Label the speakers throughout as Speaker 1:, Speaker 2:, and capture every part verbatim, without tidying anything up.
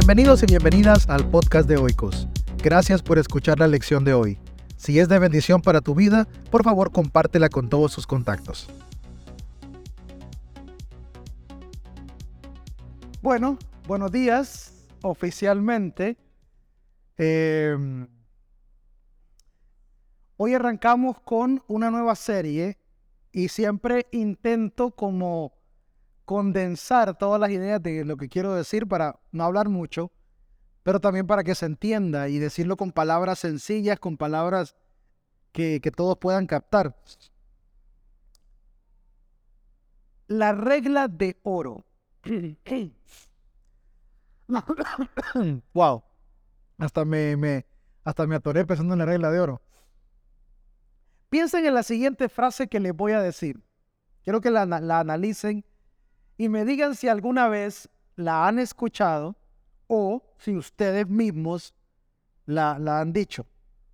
Speaker 1: Bienvenidos y bienvenidas al podcast de Oikos. Gracias por escuchar la lección de hoy. Si es de bendición para tu vida, por favor compártela con todos sus contactos. Bueno, buenos días, oficialmente. Eh, hoy arrancamos con una nueva serie y siempre intento como condensar todas las ideas de lo que quiero decir para no hablar mucho, pero también para que se entienda y decirlo con palabras sencillas, con palabras que, que todos puedan captar. La regla de oro. Wow, hasta me, me, hasta me atoré pensando en la regla de oro. Piensen en la siguiente frase que les voy a decir. Quiero que la, la analicen y me digan si alguna vez la han escuchado o si ustedes mismos la, la han dicho.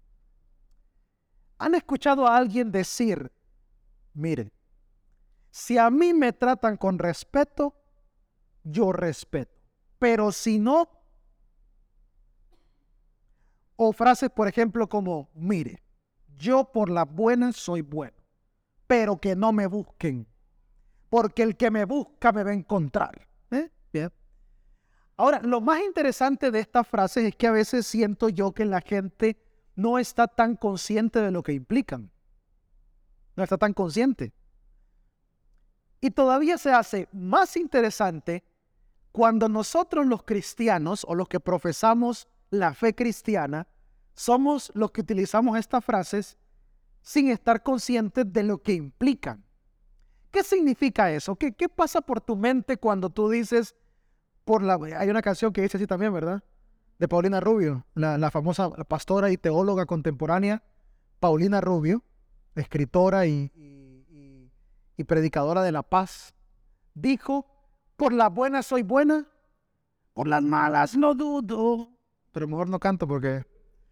Speaker 1: ¿Han escuchado a alguien decir, miren, si a mí me tratan con respeto, yo respeto, pero si no? O frases, por ejemplo, como, mire, yo por las buenas soy bueno, pero que no me busquen, porque el que me busca me va a encontrar. ¿Eh? Bien. Ahora, lo más interesante de estas frases es que a veces siento yo que la gente no está tan consciente de lo que implican. No está tan consciente. Y todavía se hace más interesante cuando nosotros los cristianos o los que profesamos la fe cristiana somos los que utilizamos estas frases sin estar conscientes de lo que implican. ¿Qué significa eso? ¿Qué, qué pasa por tu mente cuando tú dices, por la, hay una canción que dice así también, ¿verdad? De Paulina Rubio, la, la famosa pastora y teóloga contemporánea Paulina Rubio, escritora y, y, y, y predicadora de la paz, dijo, por las buenas soy buena, por las malas no dudo. Pero mejor no canto porque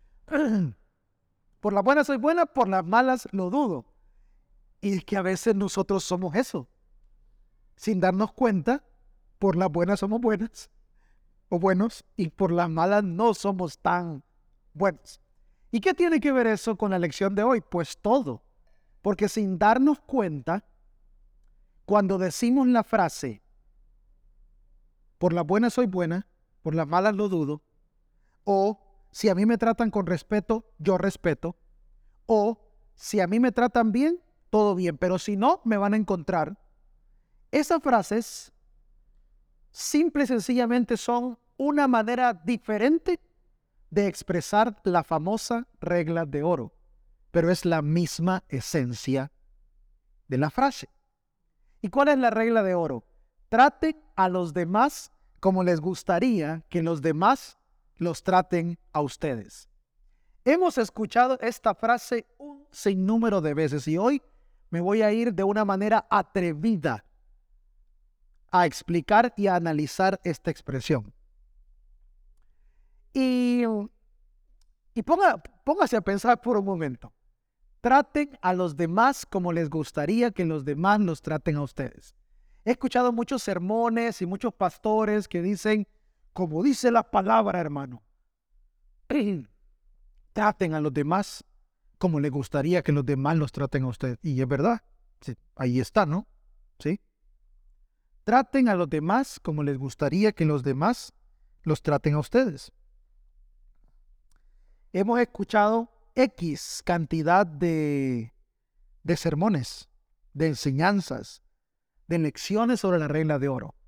Speaker 1: por las buenas soy buena, por las malas lo dudo. Y es que a veces nosotros somos eso. Sin darnos cuenta, por las buenas somos buenas o buenos y por las malas no somos tan buenos. ¿Y qué tiene que ver eso con la lección de hoy? Pues todo. Porque sin darnos cuenta, cuando decimos la frase, por las buenas soy buena, por las malas lo dudo, o si a mí me tratan con respeto, yo respeto, o si a mí me tratan bien, todo bien, pero si no, me van a encontrar. Esas frases, simple y sencillamente, son una manera diferente de expresar la famosa regla de oro, pero es la misma esencia de la frase. ¿Y cuál es la regla de oro? Traten a los demás como les gustaría que los demás los traten a ustedes. Hemos escuchado esta frase un sinnúmero de veces y hoy me voy a ir de una manera atrevida a explicar y a analizar esta expresión. Y, y ponga, póngase a pensar por un momento. Traten a los demás como les gustaría que los demás los traten a ustedes. He escuchado muchos sermones y muchos pastores que dicen, como dice la palabra, hermano, traten a los demás como les gustaría que los demás los traten a ustedes. Y es verdad, sí, ahí está, ¿no? ¿Sí? Traten a los demás como les gustaría que los demás los traten a ustedes. Hemos escuchado X cantidad de, de sermones, de enseñanzas, de lecciones sobre la regla de oro.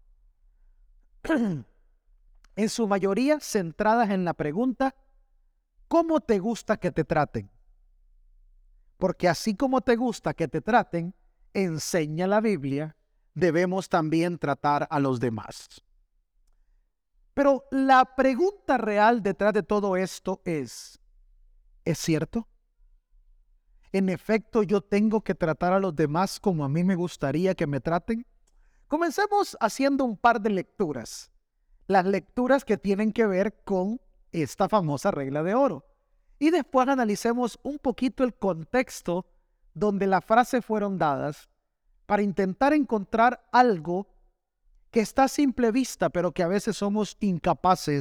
Speaker 1: En su mayoría centradas en la pregunta, ¿cómo te gusta que te traten? Porque así como te gusta que te traten, enseña la Biblia, debemos también tratar a los demás. Pero la pregunta real detrás de todo esto es, ¿es cierto? ¿En efecto yo tengo que tratar a los demás como a mí me gustaría que me traten? Comencemos haciendo un par de lecturas. Las lecturas que tienen que ver con esta famosa regla de oro. Y después analicemos un poquito el contexto donde las frases fueron dadas para intentar encontrar algo que está a simple vista, pero que a veces somos incapaces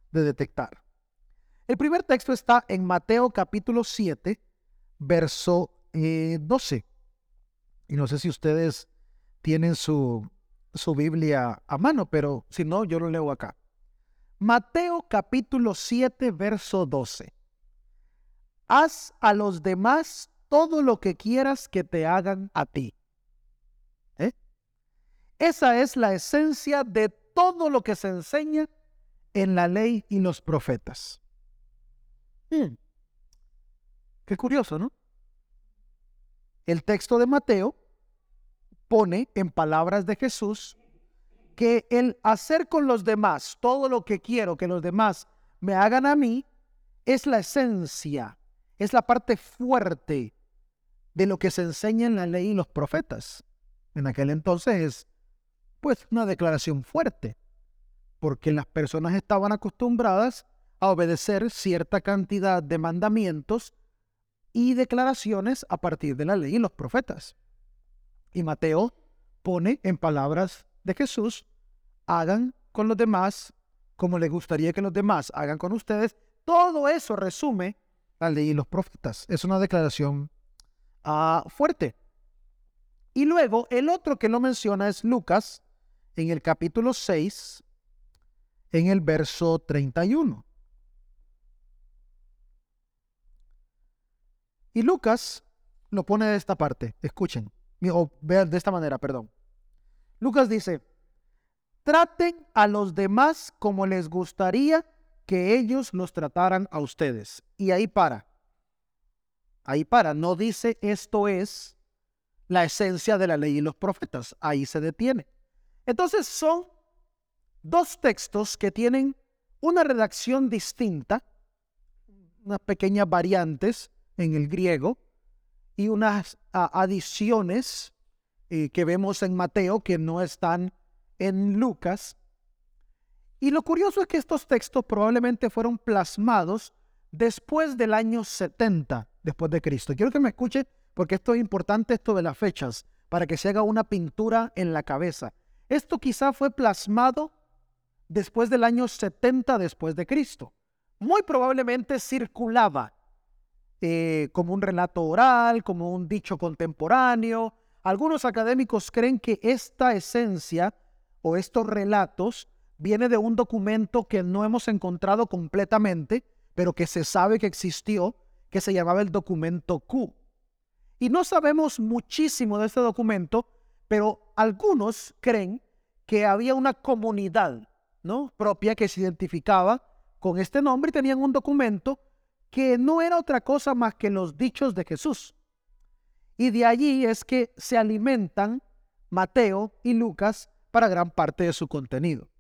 Speaker 1: de detectar. El primer texto está en Mateo capítulo siete, verso eh, doce. Y no sé si ustedes tienen su, su Biblia a mano, pero si no, yo lo leo acá. Mateo capítulo siete, verso doce. Haz a los demás todo lo que quieras que te hagan a ti. ¿Eh? Esa es la esencia de todo lo que se enseña en la ley y los profetas. Hmm. Qué curioso, ¿no? El texto de Mateo pone en palabras de Jesús que el hacer con los demás todo lo que quiero que los demás me hagan a mí es la esencia, es la parte fuerte de lo que se enseña en la ley y los profetas. En aquel entonces es pues una declaración fuerte, porque las personas estaban acostumbradas a obedecer cierta cantidad de mandamientos y declaraciones a partir de la ley y los profetas. Y Mateo pone en palabras de Jesús: hagan con los demás como les gustaría que los demás hagan con ustedes. Todo eso resume la ley y los profetas. Es una declaración uh, fuerte. Y luego el otro que lo menciona es Lucas en el capítulo seis, en el verso treinta y uno. Y Lucas lo pone de esta parte, escuchen, o vean de esta manera, perdón. Lucas dice: traten a los demás como les gustaría que ellos los trataran a ustedes. Y ahí para. Ahí para. No dice esto es la esencia de la ley y los profetas. Ahí se detiene. Entonces son dos textos que tienen una redacción distinta, unas pequeñas variantes en el griego y unas uh, adiciones eh, que vemos en Mateo que no están en Lucas. Y lo curioso es que estos textos probablemente fueron plasmados después del año setenta después de Cristo. Quiero que me escuche porque esto es importante, esto de las fechas, para que se haga una pintura en la cabeza. Esto quizá fue plasmado después del año setenta después de Cristo. Muy probablemente circulaba eh, como un relato oral, como un dicho contemporáneo. Algunos académicos creen que esta esencia o estos relatos viene de un documento que no hemos encontrado completamente, pero que se sabe que existió, que se llamaba el documento Q. Y no sabemos muchísimo de este documento, pero algunos creen que había una comunidad, ¿no?, propia que se identificaba con este nombre y tenían un documento que no era otra cosa más que los dichos de Jesús. Y de allí es que se alimentan Mateo y Lucas para gran parte de su contenido.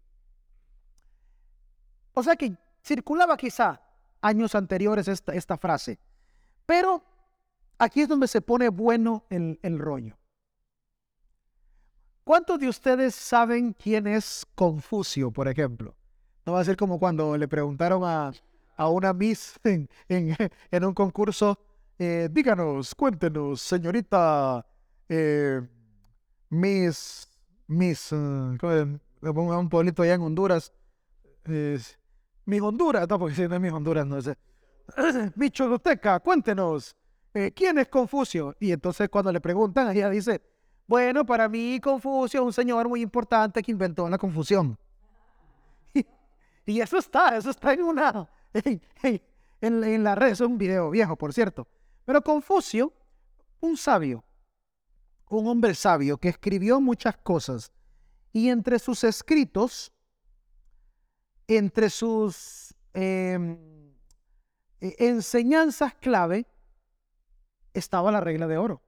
Speaker 1: O sea que circulaba quizá años anteriores esta, esta frase. Pero aquí es donde se pone bueno el, el rollo. ¿Cuántos de ustedes saben quién es Confucio, por ejemplo? No va a ser como cuando le preguntaron a, a una Miss en, en, en un concurso, eh, díganos, cuéntenos, señorita eh, Miss, Miss, uh, ¿cómo es? Un pueblito allá en Honduras, eh, mi Honduras, no, porque si no es mi Honduras, no sé. Mi Choluteca, cuéntenos, eh, ¿quién es Confucio? Y entonces cuando le preguntan, ella dice: bueno, para mí Confucio es un señor muy importante que inventó la confusión. Y, y eso está, eso está en una, en, en, en, en la red, es un video viejo, por cierto. Pero Confucio, un sabio, un hombre sabio que escribió muchas cosas, y entre sus escritos, entre sus eh, enseñanzas clave, estaba la regla de oro.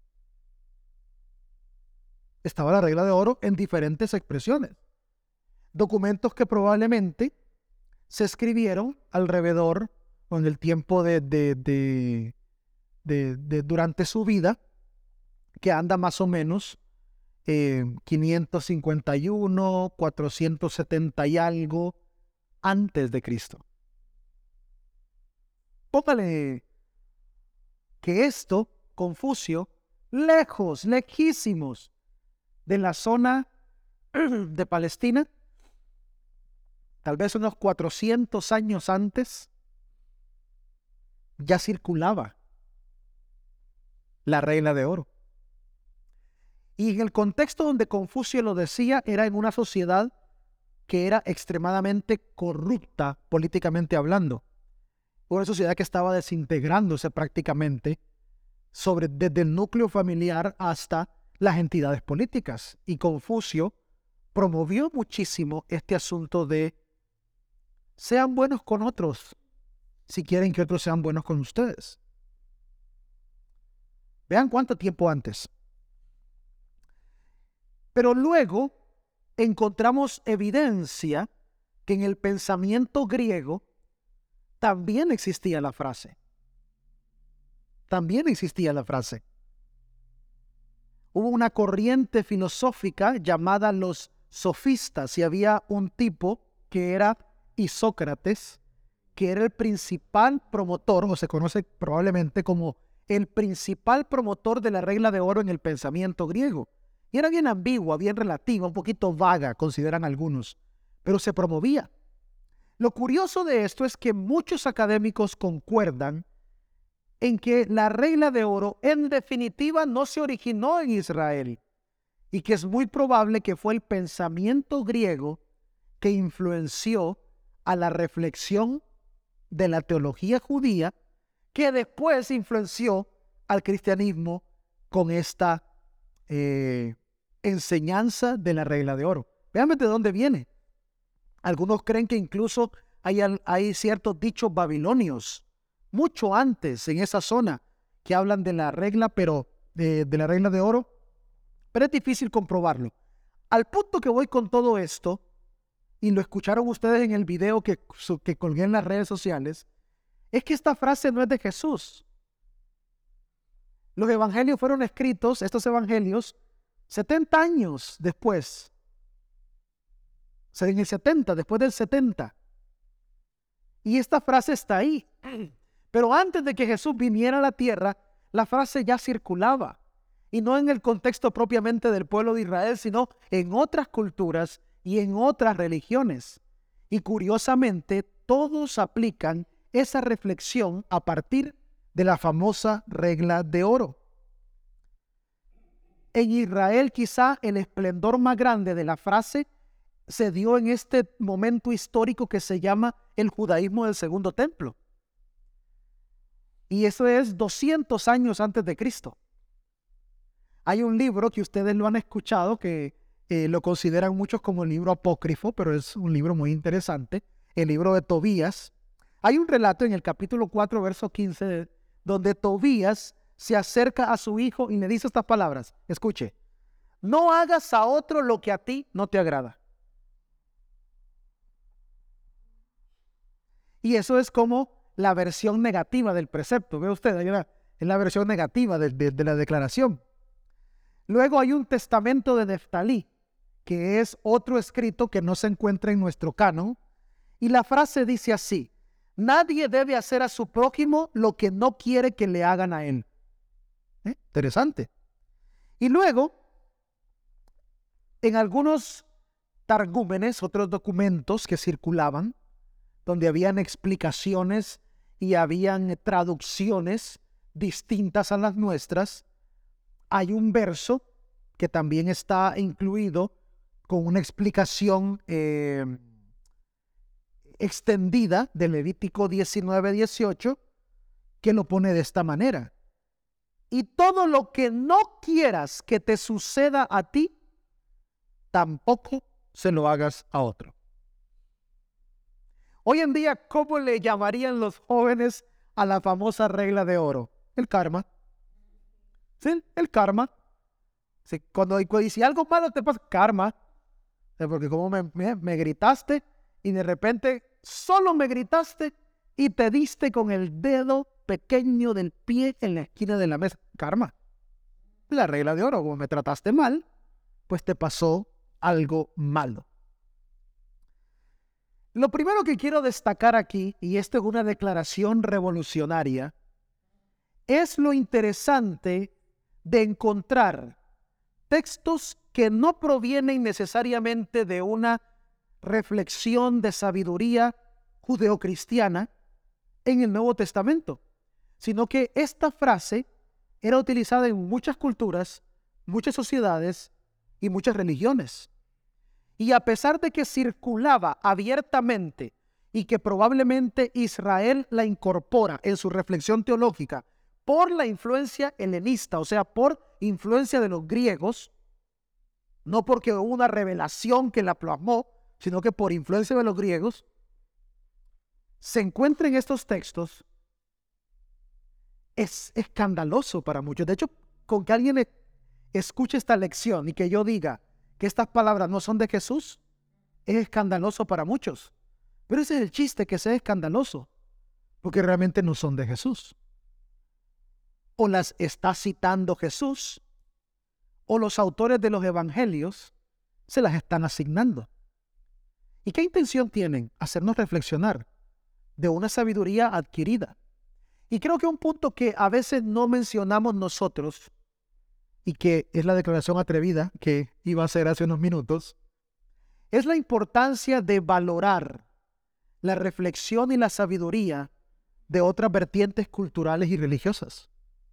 Speaker 1: Estaba la regla de oro en diferentes expresiones. Documentos que probablemente se escribieron alrededor o en el tiempo de, de, de, de, de durante su vida, que anda más o menos eh, quinientos cincuenta y uno, cuatrocientos setenta y algo antes de Cristo. Póngale que esto, Confucio, lejos, lejísimos de la zona de Palestina, tal vez unos cuatrocientos años antes, ya circulaba la regla de oro. Y en el contexto donde Confucio lo decía, era en una sociedad que era extremadamente corrupta políticamente hablando. Una sociedad que estaba desintegrándose prácticamente sobre, desde el núcleo familiar hasta las entidades políticas. Y Confucio promovió muchísimo este asunto de sean buenos con otros si quieren que otros sean buenos con ustedes. Vean cuánto tiempo antes. Pero luego encontramos evidencia que en el pensamiento griego también existía la frase. También existía la frase. Hubo una corriente filosófica llamada los sofistas y había un tipo que era Isócrates, que era el principal promotor, o se conoce probablemente como el principal promotor de la regla de oro en el pensamiento griego. Y era bien ambigua, bien relativa, un poquito vaga, consideran algunos, pero se promovía. Lo curioso de esto es que muchos académicos concuerdan en que la regla de oro en definitiva no se originó en Israel y que es muy probable que fue el pensamiento griego que influenció a la reflexión de la teología judía, que después influenció al cristianismo con esta eh, enseñanza de la regla de oro. Véanme de dónde viene. Algunos creen que incluso hay, hay ciertos dichos babilonios, mucho antes en esa zona, que hablan de la regla, pero de, de la regla de oro, pero es difícil comprobarlo. Al punto que voy con todo esto, y lo escucharon ustedes en el video que, que colgué en las redes sociales, es que esta frase no es de Jesús. Los evangelios fueron escritos, estos evangelios, setenta años después. O sea, en el setenta, después del setenta. Y esta frase está ahí. Pero antes de que Jesús viniera a la tierra, la frase ya circulaba. Y no en el contexto propiamente del pueblo de Israel, sino en otras culturas y en otras religiones. Y curiosamente, todos aplican esa reflexión a partir de la famosa regla de oro. En Israel quizá el esplendor más grande de la frase se dio en este momento histórico que se llama el judaísmo del segundo templo. Y eso es doscientos años antes de Cristo. Hay un libro que ustedes lo han escuchado, que eh, lo consideran muchos como el libro apócrifo, pero es un libro muy interesante, el libro de Tobías. Hay un relato en el capítulo cuatro, verso quince, de, donde Tobías se acerca a su hijo y le dice estas palabras. Escuche, no hagas a otro lo que a ti no te agrada. Y eso es como la versión negativa del precepto. Ve usted, ahí era, es la versión negativa de, de, de la declaración. Luego hay un testamento de Neftalí, que es otro escrito que no se encuentra en nuestro canon. Y la frase dice así: nadie debe hacer a su prójimo lo que no quiere que le hagan a él. ¿Eh? Interesante. Y luego, en algunos targúmenes, otros documentos que circulaban, donde habían explicaciones y habían traducciones distintas a las nuestras, hay un verso que también está incluido con una explicación eh, extendida de Levítico diecinueve dieciocho, que lo pone de esta manera: y todo lo que no quieras que te suceda a ti, tampoco se lo hagas a otro. Hoy en día, ¿cómo le llamarían los jóvenes a la famosa regla de oro? El karma. ¿Sí? El karma. Sí, cuando, y si algo malo te pasa, karma. Porque como me, me, me gritaste y de repente solo me gritaste y te diste con el dedo pequeño del pie en la esquina de la mesa. Karma. La regla de oro, como me trataste mal, pues te pasó algo malo. Lo primero que quiero destacar aquí, y esto es una declaración revolucionaria, es lo interesante de encontrar textos que no provienen necesariamente de una reflexión de sabiduría judeocristiana en el Nuevo Testamento, sino que esta frase era utilizada en muchas culturas, muchas sociedades y muchas religiones. Y a pesar de que circulaba abiertamente y que probablemente Israel la incorpora en su reflexión teológica por la influencia helenista, o sea, por influencia de los griegos, no porque hubo una revelación que la plasmó, sino que por influencia de los griegos, se encuentra en estos textos, es escandaloso para muchos. De hecho, con que alguien escuche esta lección y que yo diga que estas palabras no son de Jesús, es escandaloso para muchos. Pero ese es el chiste, que sea escandaloso, porque realmente no son de Jesús. O las está citando Jesús, o los autores de los evangelios se las están asignando. ¿Y qué intención tienen? Hacernos reflexionar de una sabiduría adquirida. Y creo que un punto que a veces no mencionamos nosotros, y que es la declaración atrevida que iba a hacer hace unos minutos, es la importancia de valorar la reflexión y la sabiduría de otras vertientes culturales y religiosas.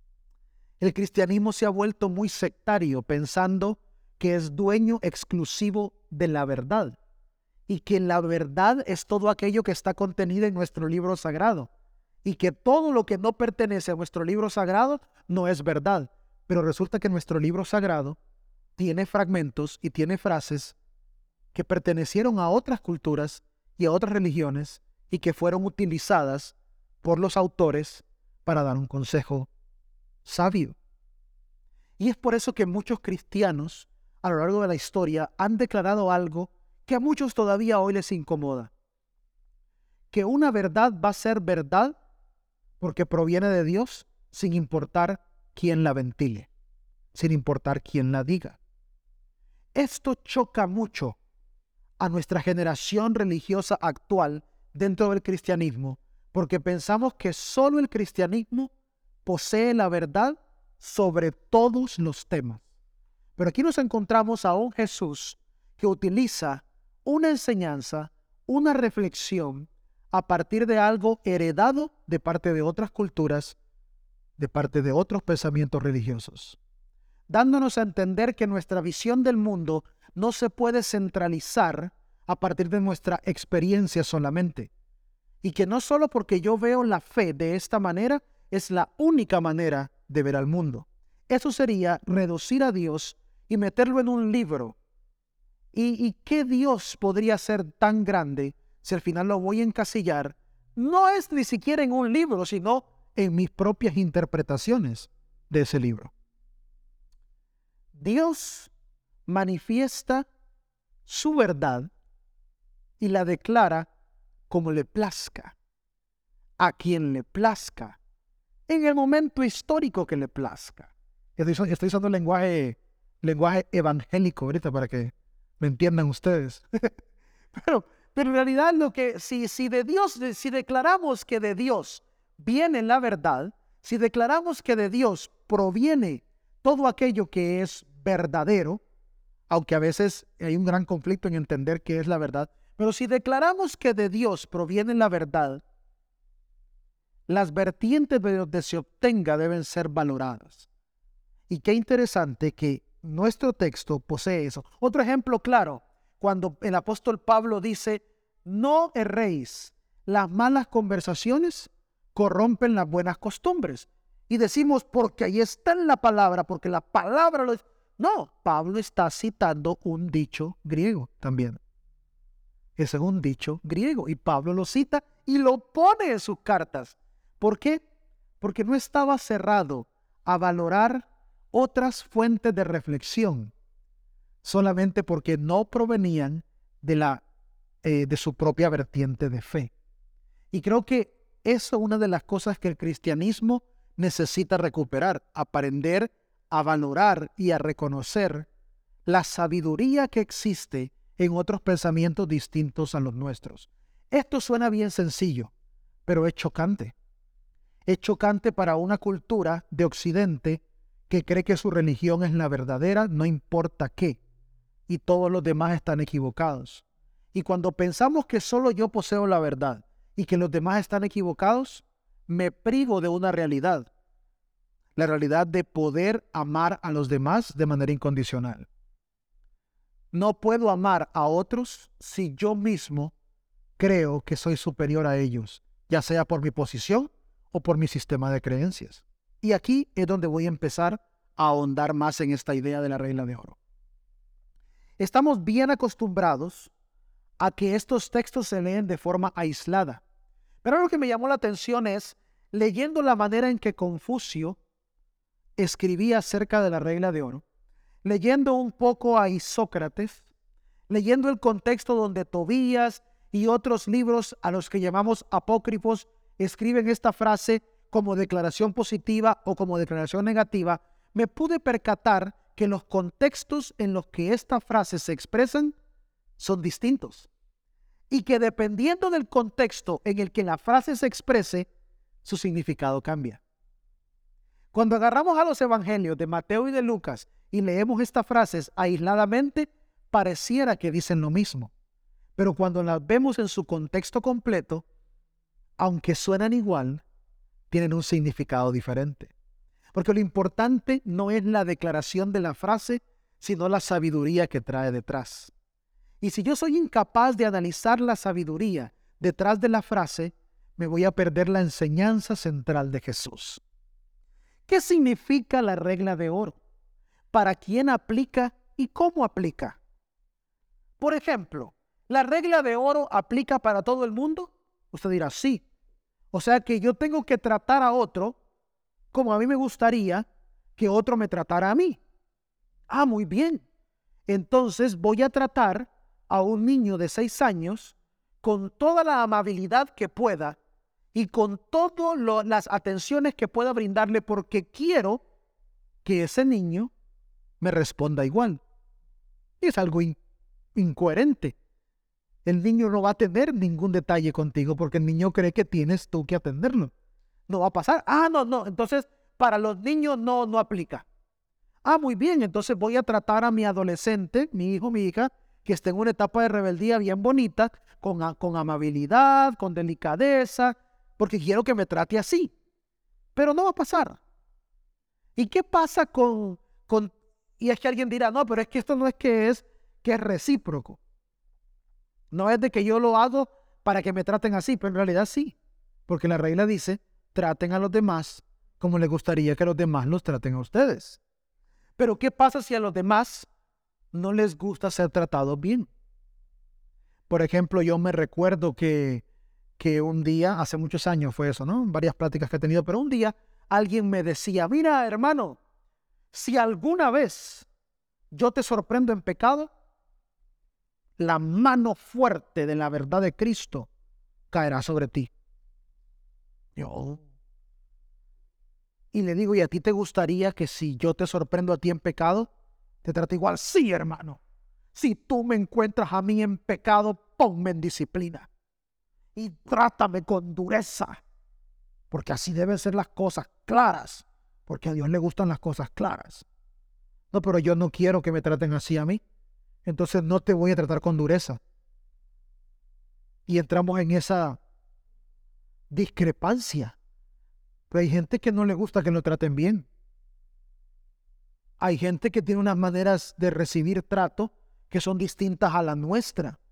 Speaker 1: El cristianismo se ha vuelto muy sectario, pensando que es dueño exclusivo de la verdad y que la verdad es todo aquello que está contenido en nuestro libro sagrado y que todo lo que no pertenece a nuestro libro sagrado no es verdad. Pero resulta que nuestro libro sagrado tiene fragmentos y tiene frases que pertenecieron a otras culturas y a otras religiones y que fueron utilizadas por los autores para dar un consejo sabio. Y es por eso que muchos cristianos a lo largo de la historia han declarado algo que a muchos todavía hoy les incomoda: que una verdad va a ser verdad porque proviene de Dios, sin importar quién la ventile, sin importar quién la diga. Esto choca mucho a nuestra generación religiosa actual dentro del cristianismo, porque pensamos que solo el cristianismo posee la verdad sobre todos los temas. Pero aquí nos encontramos a un Jesús que utiliza una enseñanza, una reflexión a partir de algo heredado de parte de otras culturas, de parte de otros pensamientos religiosos, dándonos a entender que nuestra visión del mundo no se puede centralizar a partir de nuestra experiencia solamente, y que no solo porque yo veo la fe de esta manera es la única manera de ver al mundo. Eso sería reducir a Dios y meterlo en un libro. ¿Y, y qué Dios podría ser tan grande si al final lo voy a encasillar? No es ni siquiera en un libro, sino en mis propias interpretaciones de ese libro. Dios manifiesta su verdad y la declara como le plazca, a quien le plazca, en el momento histórico que le plazca. Estoy, estoy usando lenguaje, lenguaje evangélico ahorita para que me entiendan ustedes. pero, pero en realidad lo que, si, si de Dios, si declaramos que de Dios viene la verdad, si declaramos que de Dios proviene todo aquello que es verdadero, aunque a veces hay un gran conflicto en entender qué es la verdad, pero si declaramos que de Dios proviene la verdad, las vertientes de donde se obtenga deben ser valoradas. Y qué interesante que nuestro texto posee eso. Otro ejemplo claro, cuando el apóstol Pablo dice: no erréis, las malas conversaciones corrompen las buenas costumbres. Y decimos, porque ahí está en la palabra, porque la palabra lo dice. No, Pablo está citando un dicho griego también. Ese es un dicho griego y Pablo lo cita y lo pone en sus cartas. ¿Por qué? Porque no estaba cerrado a valorar otras fuentes de reflexión, solamente porque no provenían de, la, eh, de su propia vertiente de fe. Y creo que eso es una de las cosas que el cristianismo necesita recuperar, aprender a valorar y a reconocer la sabiduría que existe en otros pensamientos distintos a los nuestros. Esto suena bien sencillo, pero es chocante. Es chocante para una cultura de Occidente que cree que su religión es la verdadera, no importa qué, y todos los demás están equivocados. Y cuando pensamos que solo yo poseo la verdad y que los demás están equivocados, me privo de una realidad, la realidad de poder amar a los demás de manera incondicional. No puedo amar a otros si yo mismo creo que soy superior a ellos, ya sea por mi posición o por mi sistema de creencias. Y aquí es donde voy a empezar a ahondar más en esta idea de la regla de oro. Estamos bien acostumbrados a que estos textos se leen de forma aislada. Pero lo que me llamó la atención es, leyendo la manera en que Confucio escribía acerca de la regla de oro, leyendo un poco a Isócrates, leyendo el contexto donde Tobías y otros libros a los que llamamos apócrifos escriben esta frase como declaración positiva o como declaración negativa, me pude percatar que los contextos en los que estas frases se expresan son distintos. Y que dependiendo del contexto en el que la frase se exprese, su significado cambia. Cuando agarramos a los evangelios de Mateo y de Lucas y leemos estas frases aisladamente, pareciera que dicen lo mismo. Pero cuando las vemos en su contexto completo, aunque suenan igual, tienen un significado diferente. Porque lo importante no es la declaración de la frase, sino la sabiduría que trae detrás. Y si yo soy incapaz de analizar la sabiduría detrás de la frase, me voy a perder la enseñanza central de Jesús. ¿Qué significa la regla de oro? ¿Para quién aplica y cómo aplica? Por ejemplo, ¿la regla de oro aplica para todo el mundo? Usted dirá, sí. O sea que yo tengo que tratar a otro como a mí me gustaría que otro me tratara a mí. Ah, muy bien. Entonces voy a tratar a un niño de seis años con toda la amabilidad que pueda y con todas las atenciones que pueda brindarle porque quiero que ese niño me responda igual. Y es algo in- incoherente. El niño no va a tener ningún detalle contigo porque el niño cree que tienes tú que atenderlo. No va a pasar. Ah, no, no. Entonces, para los niños no, no aplica. Ah, muy bien. Entonces voy a tratar a mi adolescente, mi hijo, mi hija, que esté en una etapa de rebeldía bien bonita, con, con amabilidad, con delicadeza, porque quiero que me trate así. Pero no va a pasar. ¿Y qué pasa con, con... Y es que alguien dirá, no, pero es que esto no es que es, que es recíproco. No es de que yo lo hago para que me traten así, pero en realidad sí. Porque la regla dice, traten a los demás como les gustaría que los demás los traten a ustedes. Pero ¿qué pasa si a los demás no les gusta ser tratados bien? Por ejemplo, yo me recuerdo que, que un día, hace muchos años fue eso, ¿no? Varias pláticas que he tenido, pero un día alguien me decía, mira, hermano, si alguna vez yo te sorprendo en pecado, la mano fuerte de la verdad de Cristo caerá sobre ti. Yo. Y le digo, ¿y a ti te gustaría que si yo te sorprendo a ti en pecado, te trate igual? Sí, hermano. Si tú me encuentras a mí en pecado, ponme en disciplina. Y trátame con dureza. Porque así deben ser las cosas claras. Porque a Dios le gustan las cosas claras. No, pero yo no quiero que me traten así a mí. Entonces no te voy a tratar con dureza. Y entramos en esa discrepancia. Pero hay gente que no le gusta que lo traten bien. Hay gente que tiene unas maneras de recibir trato que son distintas a la nuestra.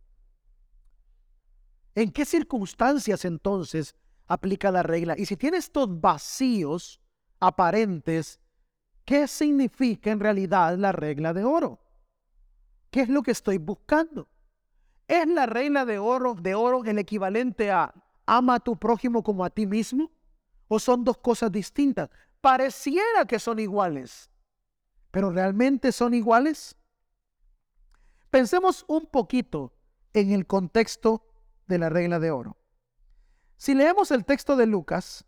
Speaker 1: ¿En qué circunstancias entonces aplica la regla? Y si tiene estos vacíos aparentes, ¿qué significa en realidad la regla de oro? ¿Qué es lo que estoy buscando? ¿Es la regla de oro, de oro el equivalente a ama a tu prójimo como a ti mismo? ¿O son dos cosas distintas? Pareciera que son iguales, pero ¿realmente son iguales? Pensemos un poquito en el contexto de la regla de oro. Si leemos el texto de Lucas,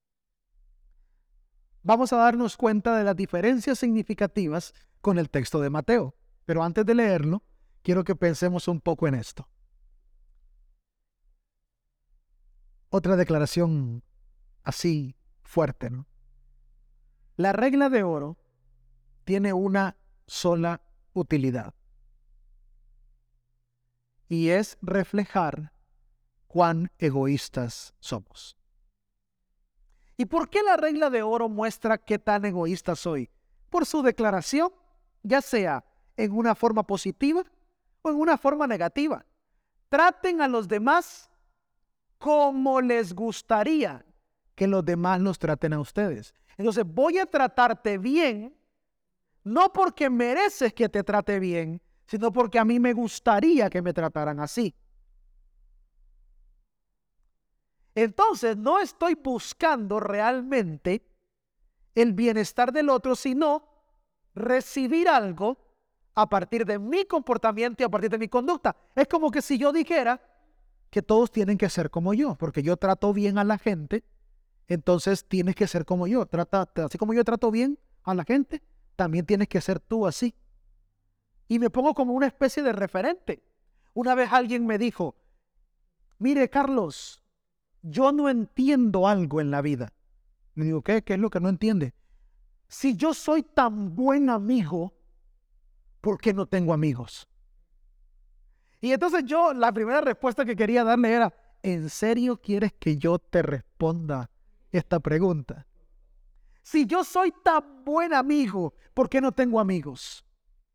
Speaker 1: vamos a darnos cuenta de las diferencias significativas con el texto de Mateo. Pero antes de leerlo, quiero que pensemos un poco en esto. Otra declaración así fuerte, ¿no? La regla de oro tiene una sola utilidad. y es reflejar cuán egoístas somos. ¿Y por qué la regla de oro muestra qué tan egoísta soy? Por su declaración, ya sea en una forma positiva o en una forma negativa. Traten a los demás como les gustaría que los demás los traten a ustedes. Entonces voy a tratarte bien, no porque mereces que te trate bien, sino porque a mí me gustaría que me trataran así. Entonces no estoy buscando realmente el bienestar del otro, sino recibir algo a partir de mi comportamiento y a partir de mi conducta. Es como que si yo dijera que todos tienen que ser como yo, porque yo trato bien a la gente, entonces tienes que ser como yo. Trata, así como yo trato bien a la gente, también tienes que ser tú así. Y me pongo como una especie de referente. Una vez alguien me dijo, mire Carlos, yo no entiendo algo en la vida. Me digo, ¿qué? ¿Qué es lo que no entiende? Si yo soy tan buen amigo, ¿por qué no tengo amigos? Y entonces yo, la primera respuesta que quería darle era, ¿en serio quieres que yo te responda esta pregunta? Si yo soy tan buen amigo, ¿por qué no tengo amigos?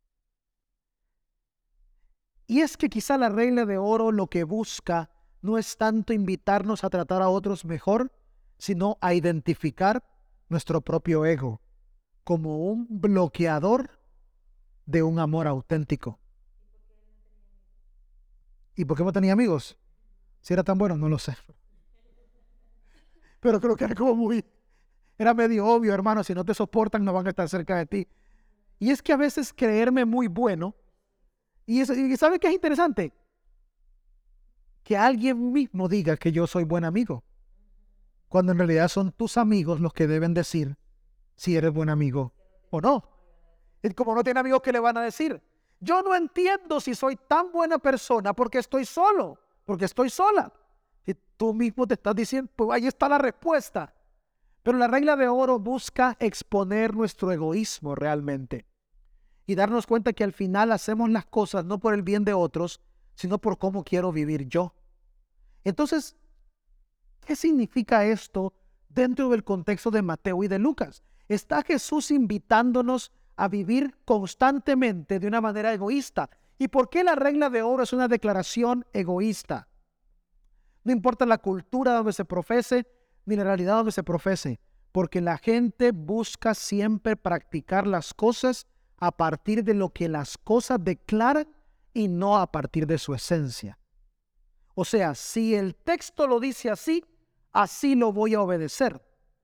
Speaker 1: Y es que quizá la regla de oro lo que busca no es tanto invitarnos a tratar a otros mejor, sino a identificar nuestro propio ego como un bloqueador de un amor auténtico. ¿Y por qué no tenía amigos? Si era tan bueno, no lo sé. Pero creo que era como muy... Era medio obvio, hermano, si no te soportan no van a estar cerca de ti. Y es que a veces creerme muy bueno, y, eso, y ¿sabe qué es interesante? Que alguien mismo diga que yo soy buen amigo, cuando en realidad son tus amigos los que deben decir si eres buen amigo o no. Y como no tiene amigos, ¿qué le van a decir? Yo no entiendo si soy tan buena persona porque estoy solo, porque estoy sola. Y tú mismo te estás diciendo, pues ahí está la respuesta. Pero la regla de oro busca exponer nuestro egoísmo realmente y darnos cuenta que al final hacemos las cosas no por el bien de otros, sino por cómo quiero vivir yo. Entonces, ¿qué significa esto dentro del contexto de Mateo y de Lucas? Está Jesús invitándonos a vivir constantemente de una manera egoísta. ¿Y por qué la regla de oro es una declaración egoísta? No importa la cultura donde se profese, ni la realidad donde se profese, porque la gente busca siempre practicar las cosas a partir de lo que las cosas declaran y no a partir de su esencia. O sea, si el texto lo dice así, así lo voy a obedecer.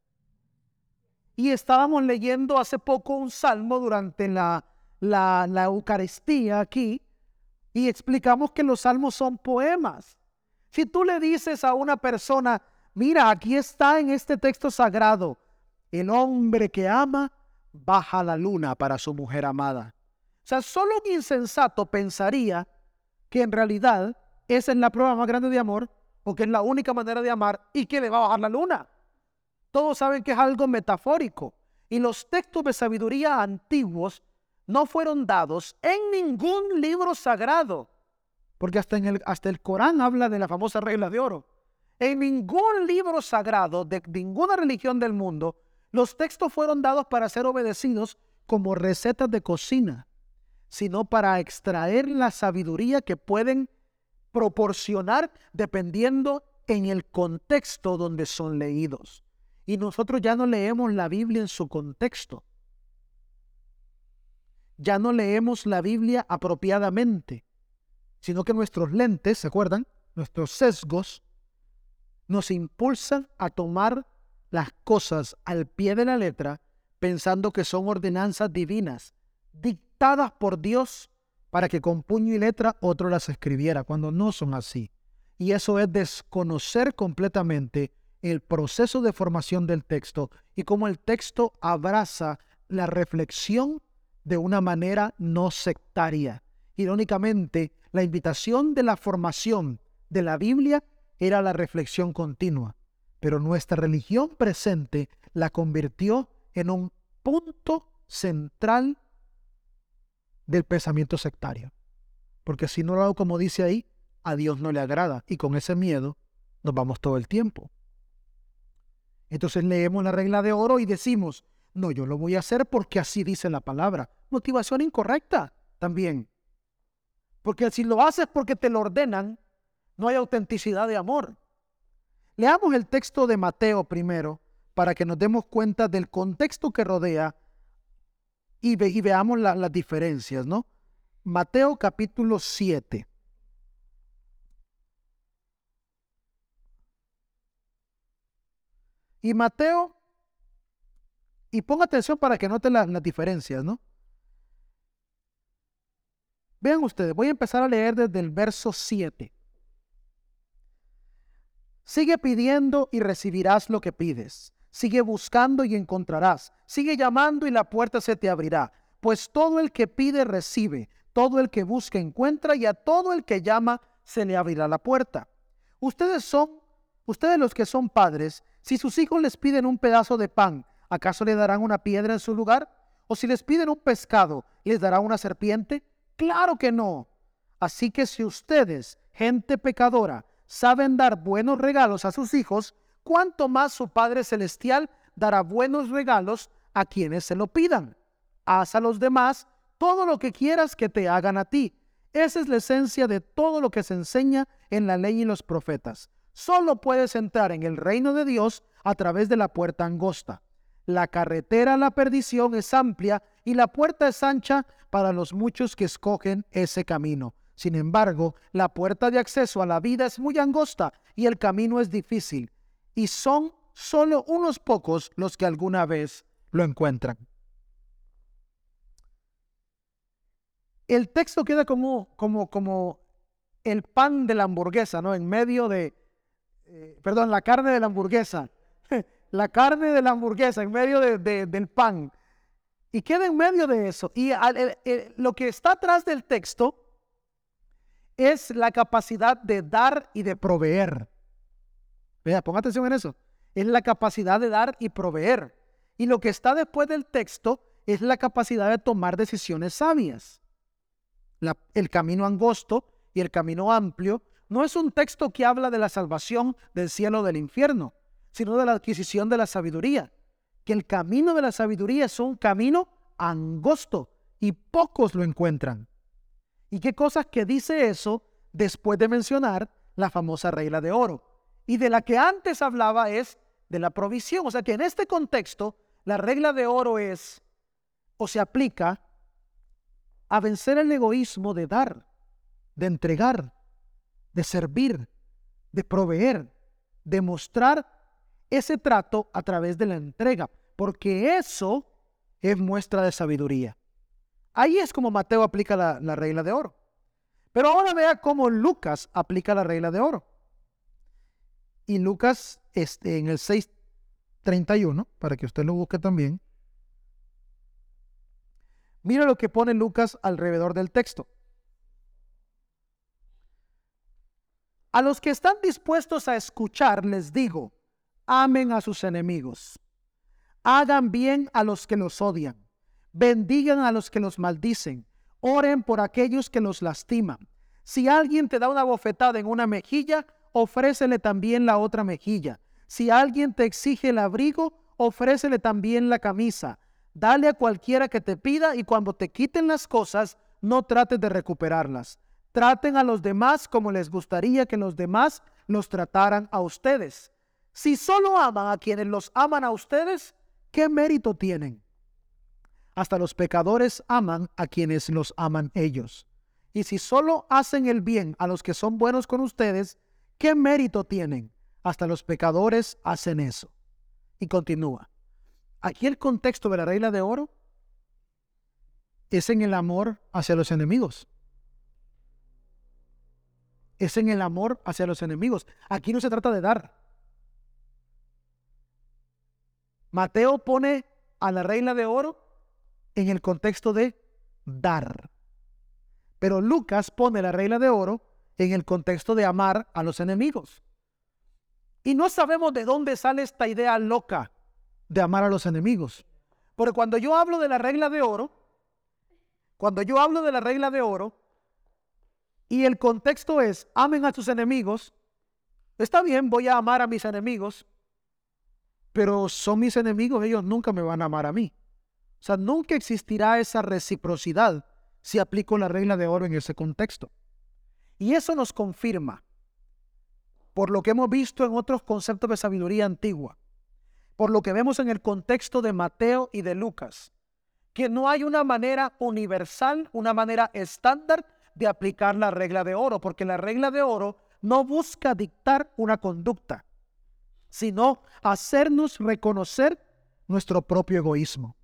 Speaker 1: Y estábamos leyendo hace poco un salmo durante la, la, la Eucaristía aquí, y explicamos que los salmos son poemas. Si tú le dices a una persona, mira, aquí está en este texto sagrado, el hombre que ama baja la luna para su mujer amada. O sea, solo un insensato pensaría que en realidad esa es la prueba más grande de amor, o que es la única manera de amar y que le va a bajar la luna. Todos saben que es algo metafórico. Y los textos de sabiduría antiguos no fueron dados en ningún libro sagrado. Porque hasta, en el, hasta el Corán habla de la famosa regla de oro. En ningún libro sagrado de ninguna religión del mundo, los textos fueron dados para ser obedecidos como recetas de cocina, sino para extraer la sabiduría que pueden proporcionar dependiendo en el contexto donde son leídos. Y nosotros ya no leemos la Biblia en su contexto. Ya no leemos la Biblia apropiadamente, sino que nuestros lentes, ¿se acuerdan? Nuestros sesgos nos impulsan a tomar las cosas al pie de la letra, pensando que son ordenanzas divinas, dictadas por Dios para que con puño y letra otro las escribiera, cuando no son así. Y eso es desconocer completamente el proceso de formación del texto y cómo el texto abraza la reflexión de una manera no sectaria. Irónicamente, la invitación de la formación de la Biblia era la reflexión continua, pero nuestra religión presente la convirtió en un punto central del pensamiento sectario. Porque si no lo hago como dice ahí, a Dios no le agrada. Y con ese miedo nos vamos todo el tiempo. Entonces leemos la regla de oro y decimos, no, yo lo voy a hacer porque así dice la palabra. Motivación incorrecta también. Porque si lo haces porque te lo ordenan, no hay autenticidad de amor. Leamos el texto de Mateo primero para que nos demos cuenta del contexto que rodea y, ve, y veamos la, las diferencias, ¿no? Mateo capítulo siete. Y Mateo, y ponga atención para que noten las, las diferencias, ¿no? Vean ustedes, voy a empezar a leer desde el verso siete. Sigue pidiendo y recibirás lo que pides. Sigue buscando y encontrarás. Sigue llamando y la puerta se te abrirá. Pues todo el que pide recibe, todo el que busca encuentra y a todo el que llama se le abrirá la puerta. Ustedes son, ustedes los que son padres, si sus hijos les piden un pedazo de pan, ¿acaso le darán una piedra en su lugar? ¿O si les piden un pescado, les dará una serpiente? Claro que no. Así que si ustedes, gente pecadora, saben dar buenos regalos a sus hijos, ¿cuánto más su Padre Celestial dará buenos regalos a quienes se lo pidan? Haz a los demás todo lo que quieras que te hagan a ti. Esa es la esencia de todo lo que se enseña en la ley y los profetas. Solo puedes entrar en el reino de Dios a través de la puerta angosta. La carretera a la perdición es amplia y la puerta es ancha para los muchos que escogen ese camino. Sin embargo, la puerta de acceso a la vida es muy angosta y el camino es difícil. Y son solo unos pocos los que alguna vez lo encuentran. El texto queda como, como, como el pan de la hamburguesa, ¿no? En medio de, eh, perdón, la carne de la hamburguesa. La carne de la hamburguesa en medio de, de, del pan. Y queda en medio de eso. Y al, el, el, lo que está atrás del texto es la capacidad de dar y de proveer. Vea, ponga atención en eso. Es la capacidad de dar y proveer. Y lo que está después del texto es la capacidad de tomar decisiones sabias. La, el camino angosto y el camino amplio no es un texto que habla de la salvación del cielo o del infierno, sino de la adquisición de la sabiduría. Que el camino de la sabiduría es un camino angosto y pocos lo encuentran. ¿Y qué cosas que dice eso después de mencionar la famosa regla de oro? Y de la que antes hablaba es de la provisión. O sea que en este contexto la regla de oro es o se aplica a vencer el egoísmo de dar, de entregar, de servir, de proveer, de mostrar ese trato a través de la entrega, porque eso es muestra de sabiduría. Ahí es como Mateo aplica la, la regla de oro. Pero ahora vea cómo Lucas aplica la regla de oro. Y Lucas, este, en el seis treinta y uno, para que usted lo busque también, mira lo que pone Lucas alrededor del texto. A los que están dispuestos a escuchar, les digo, amen a sus enemigos, hagan bien a los que los odian, bendigan a los que los maldicen, oren por aquellos que los lastiman. Si alguien te da una bofetada en una mejilla, ofrécele también la otra mejilla. Si alguien te exige el abrigo, ofrécele también la camisa. Dale a cualquiera que te pida y cuando te quiten las cosas, no trates de recuperarlas. Traten a los demás como les gustaría que los demás los trataran a ustedes. Si solo aman a quienes los aman a ustedes, ¿qué mérito tienen? Hasta los pecadores aman a quienes los aman ellos. Y si solo hacen el bien a los que son buenos con ustedes, ¿qué mérito tienen? Hasta los pecadores hacen eso. Y continúa. Aquí el contexto de la regla de oro es en el amor hacia los enemigos. Es en el amor hacia los enemigos. Aquí no se trata de dar. Mateo pone a la regla de oro en el contexto de dar. Pero Lucas pone la regla de oro en el contexto de amar a los enemigos. Y no sabemos de dónde sale esta idea loca de amar a los enemigos. Porque cuando yo hablo de la regla de oro, cuando yo hablo de la regla de oro, y el contexto es, amen a sus enemigos. Está bien, voy a amar a mis enemigos, pero son mis enemigos, ellos nunca me van a amar a mí. O sea, nunca existirá esa reciprocidad si aplico la regla de oro en ese contexto. Y eso nos confirma, por lo que hemos visto en otros conceptos de sabiduría antigua, por lo que vemos en el contexto de Mateo y de Lucas, que no hay una manera universal, una manera estándar de aplicar la regla de oro, porque la regla de oro no busca dictar una conducta, sino hacernos reconocer nuestro propio egoísmo.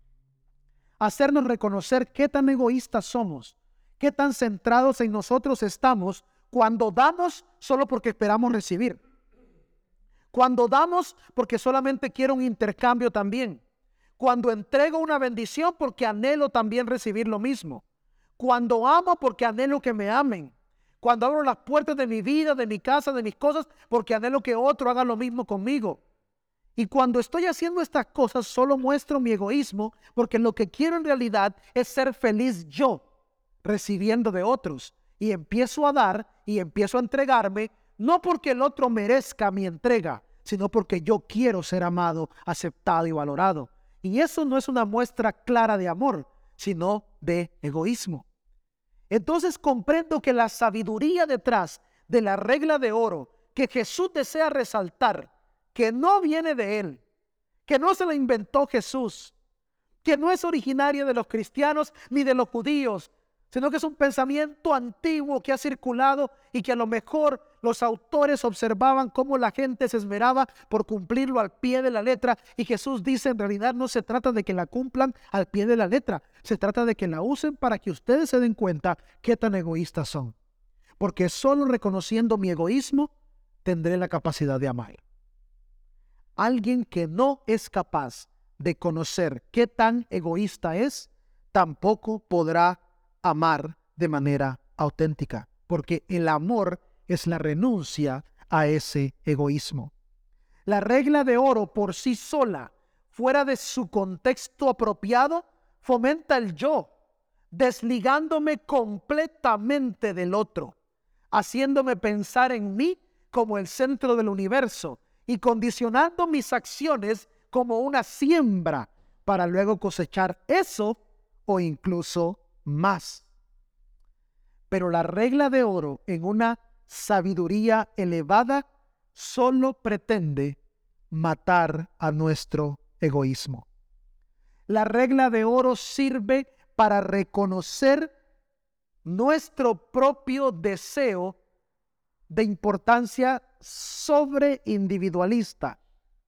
Speaker 1: Hacernos reconocer qué tan egoístas somos, qué tan centrados en nosotros estamos cuando damos solo porque esperamos recibir. Cuando damos porque solamente quiero un intercambio también. Cuando entrego una bendición porque anhelo también recibir lo mismo. Cuando amo porque anhelo que me amen. Cuando abro las puertas de mi vida, de mi casa, de mis cosas, porque anhelo que otro haga lo mismo conmigo. Y cuando estoy haciendo estas cosas, solo muestro mi egoísmo, porque lo que quiero en realidad es ser feliz yo, recibiendo de otros. Y empiezo a dar y empiezo a entregarme, no porque el otro merezca mi entrega, sino porque yo quiero ser amado, aceptado y valorado. Y eso no es una muestra clara de amor, sino de egoísmo. Entonces comprendo que la sabiduría detrás de la regla de oro que Jesús desea resaltar, que no viene de él, que no se la inventó Jesús, que no es originaria de los cristianos ni de los judíos, sino que es un pensamiento antiguo que ha circulado y que a lo mejor los autores observaban cómo la gente se esmeraba por cumplirlo al pie de la letra, y Jesús dice, en realidad no se trata de que la cumplan al pie de la letra, se trata de que la usen para que ustedes se den cuenta qué tan egoístas son, porque solo reconociendo mi egoísmo tendré la capacidad de amar. Alguien que no es capaz de conocer qué tan egoísta es, tampoco podrá amar de manera auténtica, porque el amor es la renuncia a ese egoísmo. La regla de oro por sí sola, fuera de su contexto apropiado, fomenta el yo, desligándome completamente del otro, haciéndome pensar en mí como el centro del universo y condicionando mis acciones como una siembra para luego cosechar eso o incluso más. Pero la regla de oro en una sabiduría elevada solo pretende matar a nuestro egoísmo. La regla de oro sirve para reconocer nuestro propio deseo de importancia sobre individualista.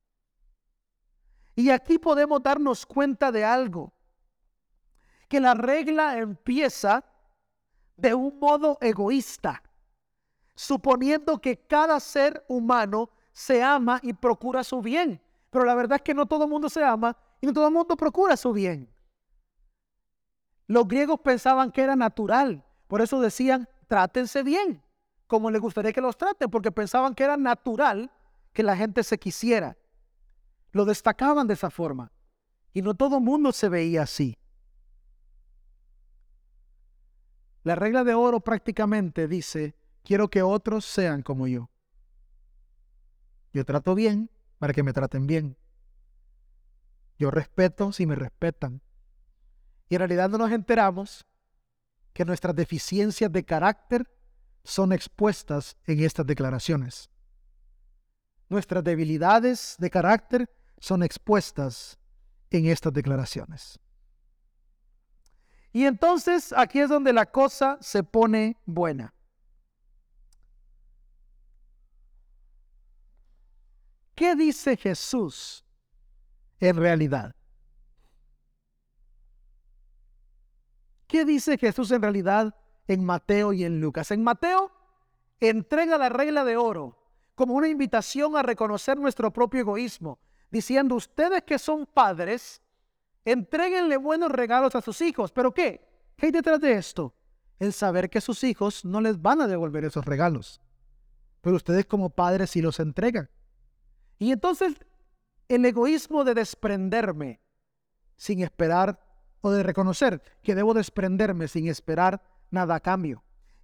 Speaker 1: Y aquí podemos darnos cuenta de algo, que la regla empieza de un modo egoísta, suponiendo que cada ser humano se ama y procura su bien. Pero la verdad es que no todo el mundo se ama y no todo el mundo procura su bien. Los griegos pensaban que era natural, por eso decían, trátense bien, como les gustaría que los traten, porque pensaban que era natural que la gente se quisiera. Lo destacaban de esa forma, y no todo el mundo se veía así. La regla de oro prácticamente dice, quiero que otros sean como yo. Yo trato bien para que me traten bien. Yo respeto si me respetan. Y en realidad no nos enteramos que nuestras deficiencias de carácter son expuestas en estas declaraciones. Nuestras debilidades de carácter son expuestas en estas declaraciones. Y entonces aquí es donde la cosa se pone buena. ¿Qué dice Jesús en realidad? ¿Qué dice Jesús en realidad en Mateo y en Lucas? En Mateo entrega la regla de oro como una invitación a reconocer nuestro propio egoísmo, diciendo, ustedes que son padres, entréguenle buenos regalos a sus hijos. ¿Pero qué? ¿Qué hay detrás de esto? El saber que sus hijos no les van a devolver esos regalos, pero ustedes como padres sí los entregan. Y entonces el egoísmo de desprenderme sin esperar, o de reconocer que debo desprenderme sin esperar nada a cambio.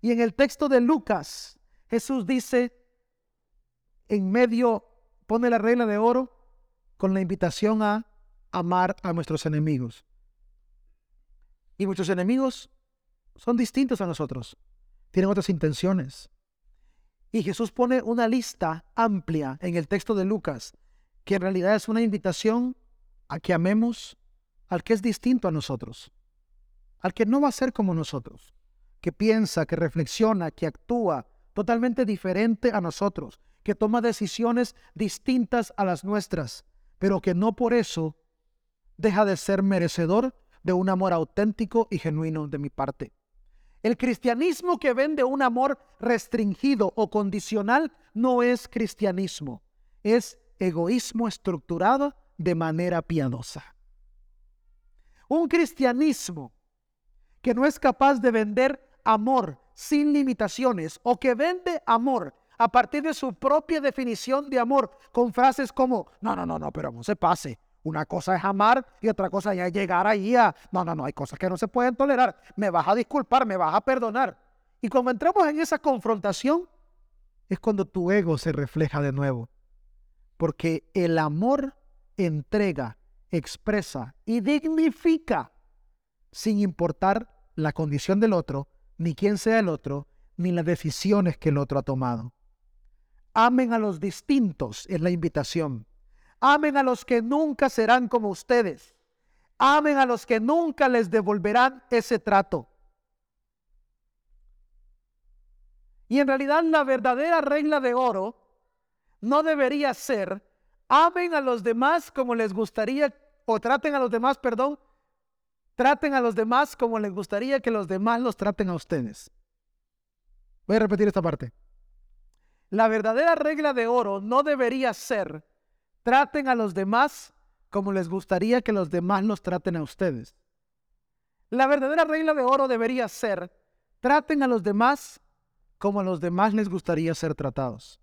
Speaker 1: Y en el texto de Lucas, Jesús dice, en medio, pone la regla de oro con la invitación a amar a nuestros enemigos. Y nuestros enemigos son distintos a nosotros, tienen otras intenciones. Y Jesús pone una lista amplia en el texto de Lucas, que en realidad es una invitación a que amemos al que es distinto a nosotros, al que no va a ser como nosotros, que piensa, que reflexiona, que actúa totalmente diferente a nosotros, que toma decisiones distintas a las nuestras, pero que no por eso deja de ser merecedor de un amor auténtico y genuino de mi parte. El cristianismo que vende un amor restringido o condicional no es cristianismo, es egoísmo estructurado de manera piadosa. Un cristianismo que no es capaz de vender amor sin limitaciones o que vende amor a partir de su propia definición de amor con frases como, no, no, no, no, pero no se pase. Una cosa es amar y otra cosa es llegar ahí a, no, no, no, hay cosas que no se pueden tolerar. Me vas a disculpar, me vas a perdonar. Y cuando entramos en esa confrontación, es cuando tu ego se refleja de nuevo. Porque el amor entrega, expresa y dignifica sin importar la condición del otro, ni quién sea el otro, ni las decisiones que el otro ha tomado. Amen a los distintos, es la invitación. Amen a los que nunca serán como ustedes. Amen a los que nunca les devolverán ese trato. Y en realidad la verdadera regla de oro no debería ser, amen a los demás como les gustaría, o traten a los demás, perdón, traten a los demás como les gustaría que los demás los traten a ustedes. Voy a repetir esta parte. La verdadera regla de oro no debería ser, traten a los demás como les gustaría que los demás los traten a ustedes. La verdadera regla de oro debería ser, traten a los demás como a los demás les gustaría ser tratados.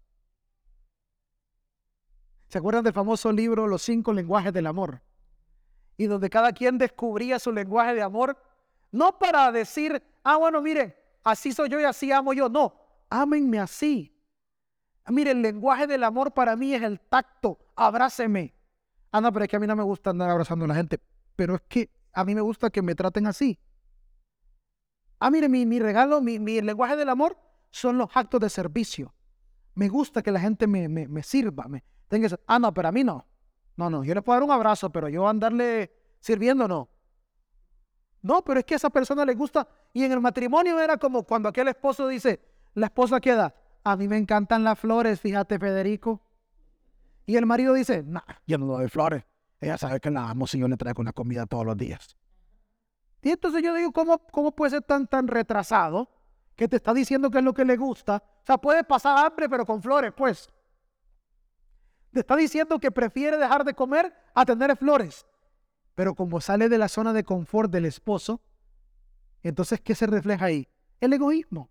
Speaker 1: ¿Se acuerdan del famoso libro Los cinco lenguajes del amor? Y donde cada quien descubría su lenguaje de amor, no para decir, ah, bueno, miren, así soy yo y así amo yo. No, ámenme así. Mire, el lenguaje del amor para mí es el tacto, abráceme. Ah, no, pero es que a mí no me gusta andar abrazando a la gente, pero es que a mí me gusta que me traten así. Ah, mire, mi, mi regalo, mi, mi lenguaje del amor son los actos de servicio. Me gusta que la gente me, me, me sirva. Me, tenga ese, ah, no, pero a mí no. No, no, yo le puedo dar un abrazo, pero yo andarle sirviendo, no. No, pero es que a esa persona le gusta. Y en el matrimonio era como cuando aquel esposo dice, la esposa queda, a mí me encantan las flores, fíjate, Federico. Y el marido dice, no, nah, yo no doy flores. Ella sabe que la amo si yo le traigo una comida todos los días. Y entonces yo digo, ¿cómo, cómo puede ser tan, tan retrasado que te está diciendo que es lo que le gusta? O sea, puede pasar hambre, pero con flores, pues. Te está diciendo que prefiere dejar de comer a tener flores. Pero como sale de la zona de confort del esposo, entonces, ¿qué se refleja ahí? El egoísmo.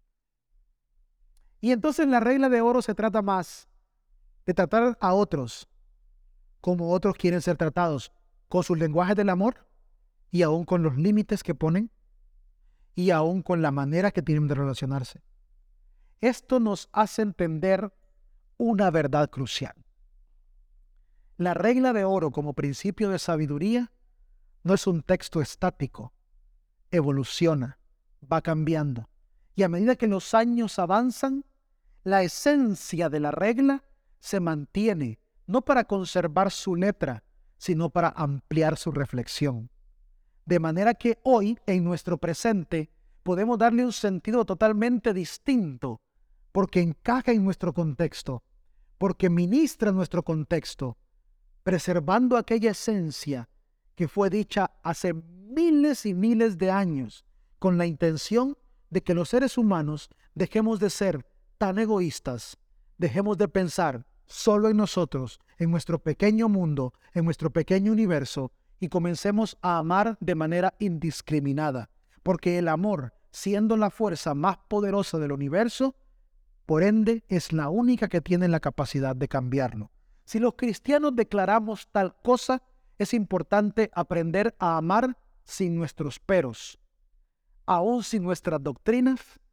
Speaker 1: Y entonces la regla de oro se trata más de tratar a otros como otros quieren ser tratados, con sus lenguajes del amor y aún con los límites que ponen y aún con la manera que tienen de relacionarse. Esto nos hace entender una verdad crucial. La regla de oro como principio de sabiduría no es un texto estático, evoluciona, va cambiando. Y a medida que los años avanzan, la esencia de la regla se mantiene, no para conservar su letra, sino para ampliar su reflexión. De manera que hoy, en nuestro presente, podemos darle un sentido totalmente distinto, porque encaja en nuestro contexto, porque ministra nuestro contexto, preservando aquella esencia que fue dicha hace miles y miles de años, con la intención de que los seres humanos dejemos de ser tan egoístas, dejemos de pensar solo en nosotros, en nuestro pequeño mundo, en nuestro pequeño universo, y comencemos a amar de manera indiscriminada, porque el amor, siendo la fuerza más poderosa del universo, por ende es la única que tiene la capacidad de cambiarlo. Si los cristianos declaramos tal cosa, es importante aprender a amar sin nuestros peros, aún sin nuestras doctrinas,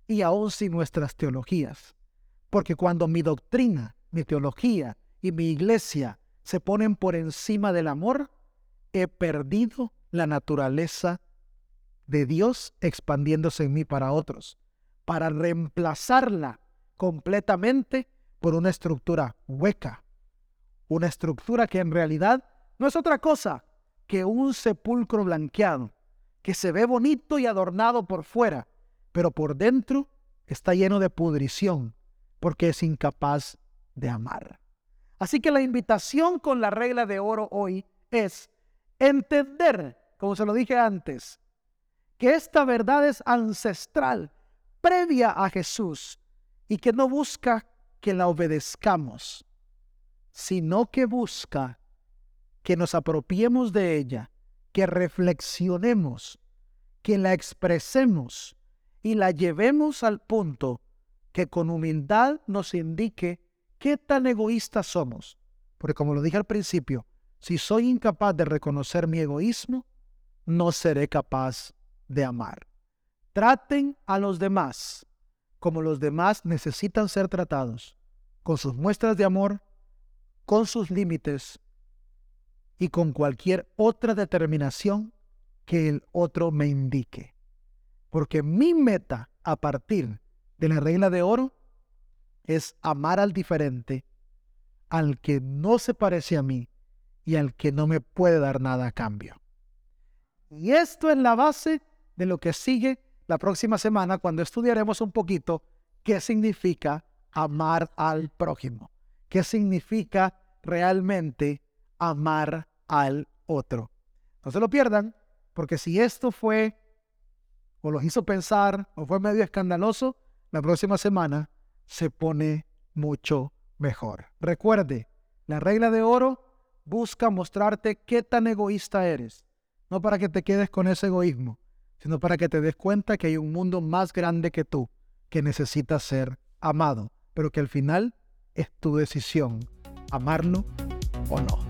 Speaker 1: y aún sin nuestras teologías. Porque cuando mi doctrina, mi teología y mi iglesia se ponen por encima del amor, he perdido la naturaleza de Dios expandiéndose en mí para otros, para reemplazarla completamente por una estructura hueca, una estructura que en realidad no es otra cosa que un sepulcro blanqueado, que se ve bonito y adornado por fuera, pero por dentro está lleno de pudrición, porque es incapaz de amar. Así que la invitación con la regla de oro hoy es entender, como se lo dije antes, que esta verdad es ancestral, previa a Jesús, y que no busca que la obedezcamos, sino que busca que nos apropiemos de ella, que reflexionemos, que la expresemos y la llevemos al punto que con humildad nos indique qué tan egoístas somos. Porque como lo dije al principio, si soy incapaz de reconocer mi egoísmo, no seré capaz de amar. Traten a los demás como los demás necesitan ser tratados, con sus muestras de amor, con sus límites y con cualquier otra determinación que el otro me indique. Porque mi meta a partir de la regla de oro es amar al diferente, al que no se parece a mí y al que no me puede dar nada a cambio. Y esto es la base de lo que sigue la próxima semana, cuando estudiaremos un poquito qué significa amar al prójimo, qué significa realmente amar al otro. No se lo pierdan, porque si esto fue o los hizo pensar o fue medio escandaloso, la próxima semana se pone mucho mejor. Recuerde, la regla de oro busca mostrarte qué tan egoísta eres, no para que te quedes con ese egoísmo, sino para que te des cuenta que hay un mundo más grande que tú, que necesita ser amado, pero que al final es tu decisión amarlo o no.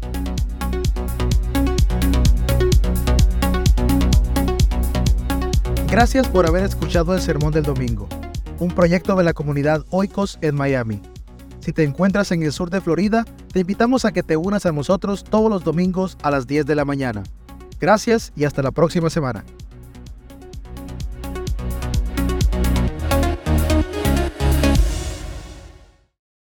Speaker 1: Gracias por haber escuchado el Sermón del Domingo, un proyecto de la comunidad Oikos en Miami. Si te encuentras en el sur de Florida, te invitamos a que te unas a nosotros todos los domingos a las diez de la mañana. Gracias y hasta la próxima semana.